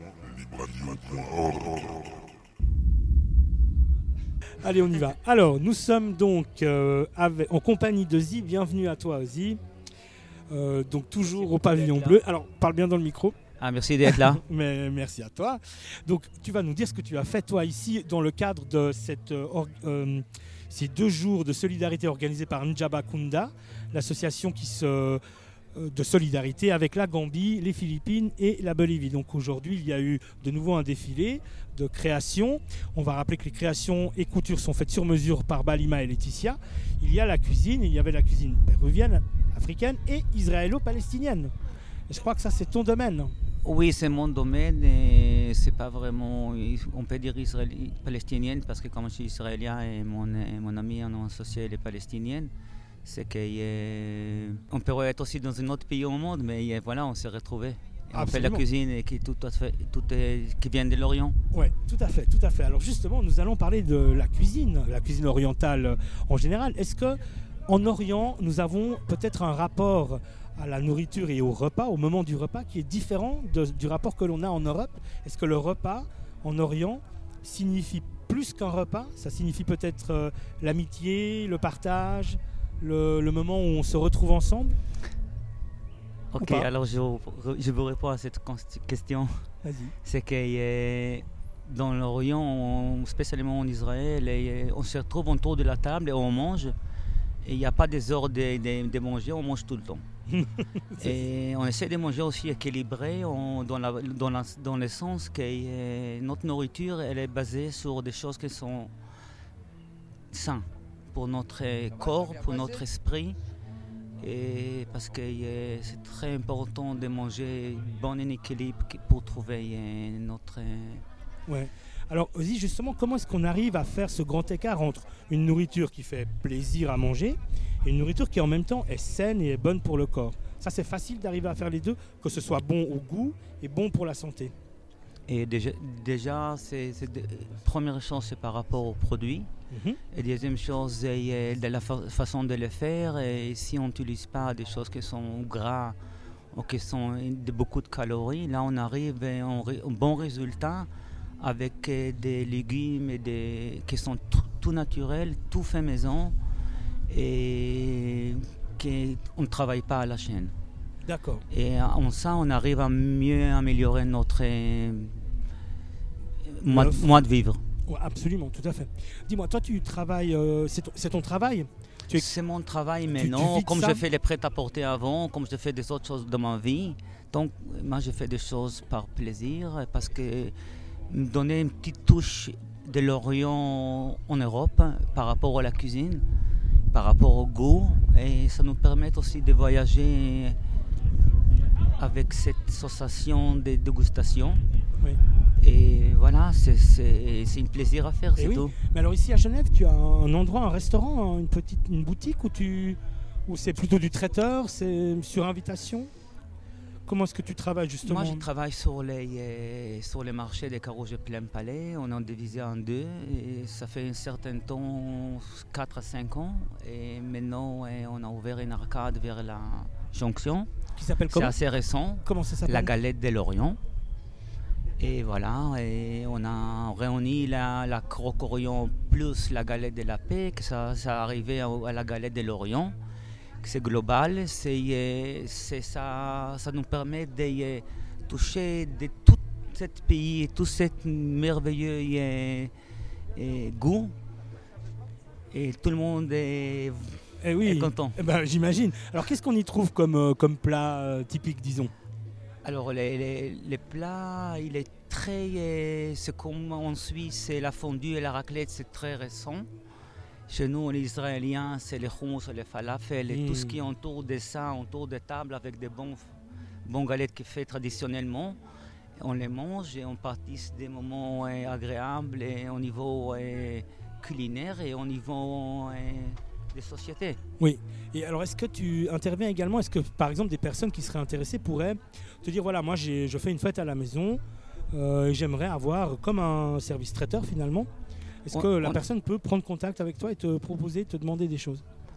Allez, on y va. Alors, nous sommes donc en compagnie de Zi. Bienvenue à toi, Zi. Donc, toujours au pavillon bleu. Alors, parle bien dans le micro. Ah, merci d'être là. Mais merci à toi. Donc, tu vas nous dire ce que tu as fait, toi, ici, dans le cadre de ces 2 jours de solidarité organisés par Njaba Kunda, l'association de solidarité avec la Gambie, les Philippines et la Bolivie. Donc aujourd'hui, il y a eu de nouveau un défilé de créations. On va rappeler que les créations et coutures sont faites sur mesure par Balima et Laetitia. Il y a la cuisine, il y avait la cuisine péruvienne, africaine et israélo-palestinienne. Et je crois que ça, c'est ton domaine. Oui, c'est mon domaine et c'est pas vraiment, on peut dire palestinienne parce que comme je suis israélien et mon ami en associé les palestiniennes, c'est qu'on peut être aussi dans un autre pays au monde, mais voilà, on s'est retrouvés. On fait la cuisine qui vient de l'Orient. Oui, tout à fait, tout à fait. Alors justement, nous allons parler de la cuisine orientale en général. Est-ce que en Orient, nous avons peut-être un rapport à la nourriture et au repas, au moment du repas, qui est différent du rapport que l'on a en Europe? Est-ce que le repas en Orient signifie plus qu'un repas? Ça signifie peut-être l'amitié, le partage, le moment où on se retrouve ensemble? Ok, alors je vous réponds à cette question. Vas-y. C'est que dans l'Orient, spécialement en Israël, on se retrouve autour de la table et on mange. Et il n'y a pas des heures de manger, on mange tout le temps. Et on essaie de manger aussi équilibré dans le sens que notre nourriture elle est basée sur des choses qui sont saines pour notre corps, pour notre esprit. Et parce que c'est très important de manger bon équilibre pour trouver notre... Ouais. Alors, Ozzy, justement, comment est-ce qu'on arrive à faire ce grand écart entre une nourriture qui fait plaisir à manger et une nourriture qui en même temps est saine et est bonne pour le corps? Ça, c'est facile d'arriver à faire les deux, que ce soit bon au goût et bon pour la santé. Et déjà première chose, c'est par rapport aux produits. Et deuxième chose, c'est de la façon de le faire. Et si on n'utilise pas des choses qui sont gras ou qui sont de beaucoup de calories, là, on arrive à un bon résultat avec des légumes qui sont tout naturels, tout fait maison et qu'on ne travaille pas à la chaîne. D'accord. Et en ça, on arrive à mieux améliorer notre mois de vivre. Ouais, absolument, tout à fait. Dis-moi, toi, tu travailles, c'est ton travail? C'est mon travail maintenant, comme je fais les prêt-à-porter avant, comme je fais des autres choses dans ma vie. Donc, moi, je fais des choses par plaisir, parce que me donner une petite touche de l'Orient en Europe par rapport à la cuisine, par rapport au goût, et ça nous permet aussi de voyager avec cette sensation de dégustation. Oui. Et voilà, c'est un plaisir à faire, c'est tout. Mais alors ici à Genève, tu as un endroit, un restaurant, une boutique où c'est plutôt du traiteur, c'est sur invitation? Comment est-ce que tu travailles justement? Moi, je travaille sur les marchés des Carouge Plein Palais. On est divisé en 2 et ça fait un certain temps, 4 à 5 ans. Et maintenant, on a ouvert une arcade vers la jonction. Qui s'appelle comment? C'est assez récent. Comment ça s'appelle? La Galette de l'Orient. Et voilà, et on a réuni la croque Orient plus la Galette de la Paix, que ça arrivait à la Galette de l'Orient. C'est global, ça nous permet de toucher de tout ce pays, tout ce merveilleux goût, et tout le monde est content. J'imagine. Alors qu'est-ce qu'on y trouve comme plat typique, disons? Alors les plats, il est très, c'est comme en Suisse, c'est la fondue et la raclette, c'est très récent. Chez nous, les Israéliens, c'est les hummus, les falafels et tout ce qui est autour de ça, autour des tables avec des bons galettes qui fait traditionnellement. On les mange et on participe des moments agréables et au niveau culinaire et au niveau des sociétés. Oui. Et alors, est-ce que tu interviens également? Est-ce que, par exemple, des personnes qui seraient intéressées pourraient te dire, voilà, moi, je fais une fête à la maison et j'aimerais avoir comme un service traiteur finalement? Est-ce que la personne peut prendre contact avec toi et te proposer, te demander des choses?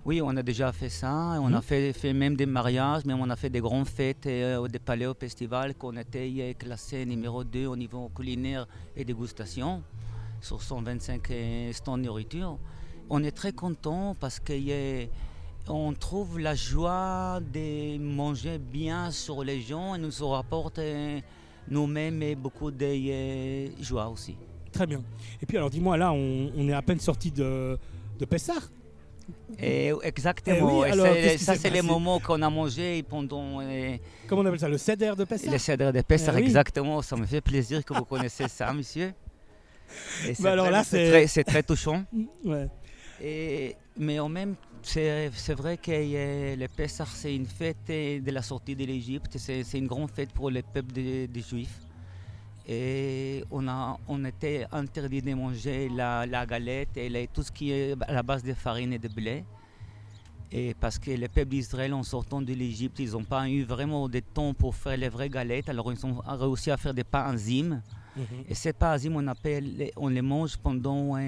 Oui, on a déjà fait ça. On a fait même des mariages, mais on a fait des grandes fêtes des palais au festival qu'on était classé numéro 2 au niveau culinaire et dégustation sur 125 stands de nourriture. On est très content parce qu'on trouve la joie de manger bien sur les gens et nous rapporte nous-mêmes et beaucoup de joie aussi. Très bien. Et puis alors dis-moi, là on est à peine sorti de Pessah. Exactement. Oui, alors, ça, c'est les moments qu'on a mangé pendant. Comment on appelle ça? Le Seder de Pessah? Le Seder de Pessah, oui. exactement. Ça me fait plaisir que vous connaissez ça, monsieur. Et alors là, c'est très touchant. Ouais. Mais en même, c'est vrai que le Pessah, c'est une fête de la sortie de l'Égypte. C'est une grande fête pour le peuple des Juifs. Et on était interdit de manger la galette et tout ce qui est à la base de farine et de blé. Et parce que le peuple d'Israël, en sortant de l'Égypte, ils n'ont pas eu vraiment de temps pour faire les vraies galettes. Alors ils ont réussi à faire des pains enzymes. Et ces pains enzymes, on les mange pendant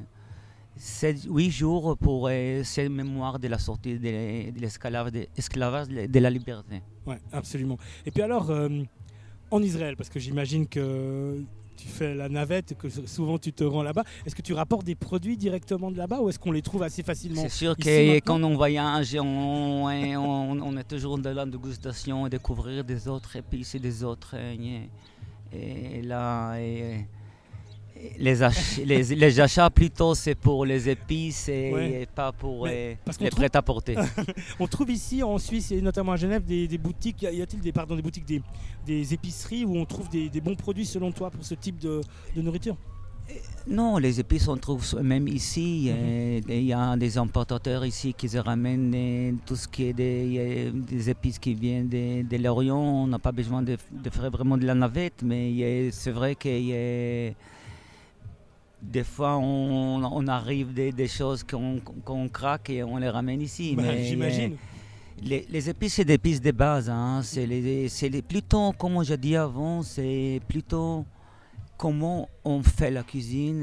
8 jours pour cette mémoire de la sortie de l'esclavage, de la liberté. Oui, absolument. Et puis alors... en Israël, parce que j'imagine que tu fais la navette, que souvent tu te rends là-bas. Est-ce que tu rapportes des produits directement de là-bas ou est-ce qu'on les trouve assez facilement? C'est sûr que quand on voyage, on est toujours dans la dégustation et découvrir des autres épices et des autres. Et là, les achats plutôt c'est pour les épices et pas pour les prêt-à-porter. On trouve ici en Suisse et notamment à Genève des boutiques, y a-t-il des boutiques, des épiceries où on trouve des bons produits selon toi pour ce type de nourriture? Non, les épices on trouve même ici. Il y a des importateurs ici qui se ramènent tout ce qui est des épices qui viennent de l'Orient. On n'a pas besoin de faire vraiment de la navette, mais c'est vrai que des fois, on arrive des choses qu'on craque et on les ramène ici. Mais j'imagine. Les épices, c'est des épices de base. Hein. C'est plutôt, comme j'ai dit avant, c'est plutôt comment on fait la cuisine.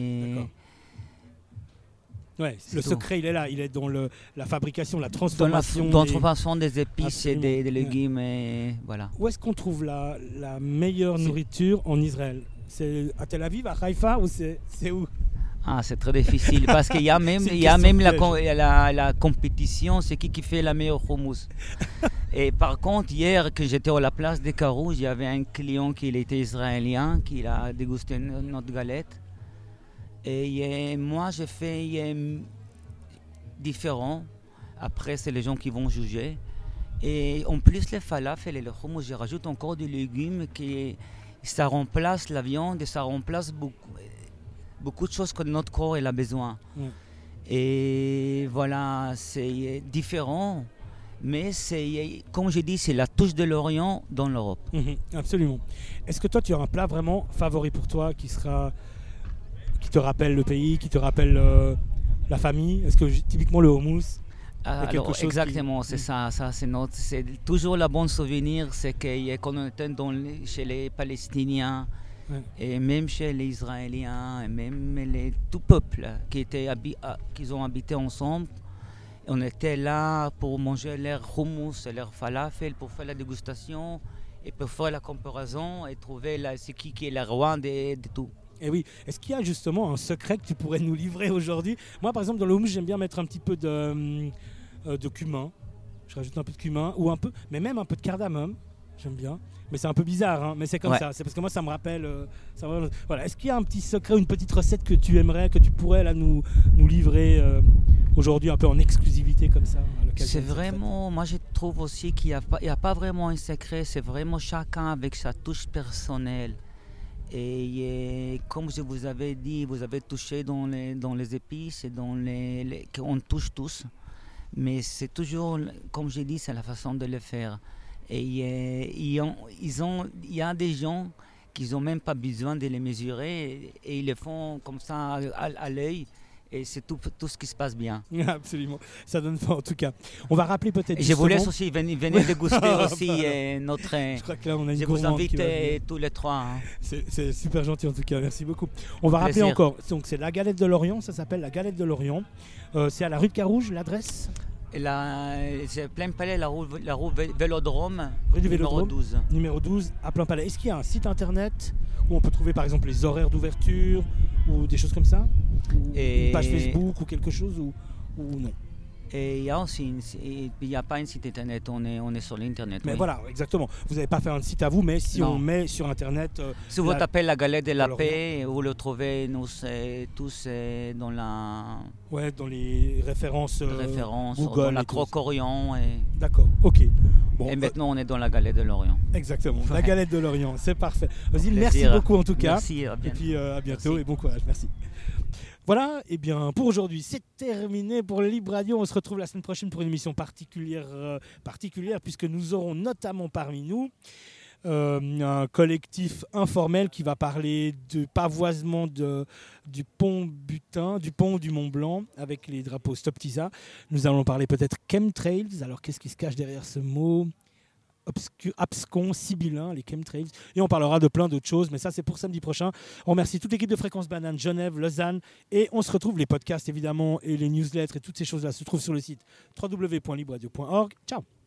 Ouais, le secret, il est là. Il est dans la fabrication, la transformation. Dans la transformation des épices. Absolument. Et des légumes. Ouais. Et voilà. Où est-ce qu'on trouve la meilleure nourriture en Israël? C'est à Tel Aviv, à Haïfa ou c'est où? C'est très difficile parce qu'il y a même la compétition, c'est qui fait la meilleure hummus. Et par contre, hier que j'étais à la place des Carouge, il y avait un client qui était israélien, qui a dégusté notre galette. Et moi, j'ai fait différent. Après, c'est les gens qui vont juger. Et en plus, les falafel et le hummus, je rajoute encore des légumes ça remplace la viande et ça remplace beaucoup de choses que notre corps a besoin. Et voilà, c'est différent, mais comme je dis, c'est la touche de l'Orient dans l'Europe. Absolument. Est-ce que toi, tu as un plat vraiment favori pour toi qui te rappelle le pays, qui te rappelle la famille? Est-ce que typiquement le hummus? Alors, exactement, c'est ça c'est toujours le bon souvenir, c'est que quand on était chez les Palestiniens et même chez les Israéliens et même tout peuple qui ont habité ensemble, on était là pour manger leur hummus, leur falafel, pour faire la dégustation et pour faire la comparaison et trouver qui est le roi de tout. Et oui, est-ce qu'il y a justement un secret que tu pourrais nous livrer aujourd'hui? Moi, par exemple, dans le hummus, j'aime bien mettre un petit peu de cumin. Je rajoute un peu de cumin, mais même un peu de cardamome. J'aime bien. Mais c'est un peu bizarre, hein, mais c'est comme ça. C'est parce que moi, ça me rappelle... Voilà. Est-ce qu'il y a un petit secret, une petite recette que tu pourrais là, nous livrer aujourd'hui un peu en exclusivité comme ça? C'est vraiment... Moi, je trouve aussi qu'il n'y a pas vraiment un secret. C'est vraiment chacun avec sa touche personnelle. Et comme je vous avais dit, vous avez touché dans les épices et qu'on touche tous. Mais c'est toujours, comme j'ai dit, c'est la façon de le faire. Et il y a des gens qui n'ont même pas besoin de les mesurer et ils le font comme ça à l'œil. et c'est tout ce qui se passe bien. Absolument, ça donne faim en tout cas. On va rappeler peut-être. Et je vous laisse aussi, venez déguster aussi notre. Je crois que là, on a une je vous gourmande invite qui va venir. tous les trois. Hein. C'est super gentil en tout cas, merci beaucoup. On va rappeler Plaisir. encore, donc c'est la Galette de Lorient, ça s'appelle la Galette de Lorient. C'est à la rue de Carouge, l'adresse Et là, c'est plein palais, la rue Vélodrome, Rue du numéro Vélodrome. 12. Numéro 12 à Plein Palais. Est-ce qu'il y a un site internet où on peut trouver par exemple les horaires d'ouverture ou des choses comme ça, ou Et- une page Facebook ou quelque chose ou non? Et il y a aussi, il n'y a pas un site internet, on est sur l'internet. Mais oui. voilà, exactement. Vous n'avez pas fait un site à vous, mais si Non. on met sur internet, Si vous tapez la galette de la Alors, paix, vous le trouvez tous dans la ouais, dans les références référence, Google dans la et tout. Croque-Orient. Et D'accord, ok. Bon, maintenant, on est dans la galette de l'Orient. exactement. La Ouais. Galette de Lorient, c'est parfait. Vas-y, Plaisir. merci beaucoup en tout cas. Merci, à Et bientôt. puis à bientôt Merci. et bon courage, merci. Voilà, et bien pour aujourd'hui, c'est terminé pour le Libre Radio. On se retrouve la semaine prochaine pour une émission particulière puisque nous aurons notamment parmi nous un collectif informel qui va parler de pavoisement du pont Butin, du pont du Mont Blanc avec les drapeaux Stop Tisa. Nous allons parler peut-être chemtrails. Alors qu'est-ce qui se cache derrière ce mot abscon, sibyllin, les chemtrails, et on parlera de plein d'autres choses, mais ça c'est pour samedi prochain. On remercie toute l'équipe de Fréquence Banane, Genève, Lausanne, et on se retrouve, les podcasts évidemment, et les newsletters et toutes ces choses-là se trouvent sur le site www.libreradio.org. Ciao.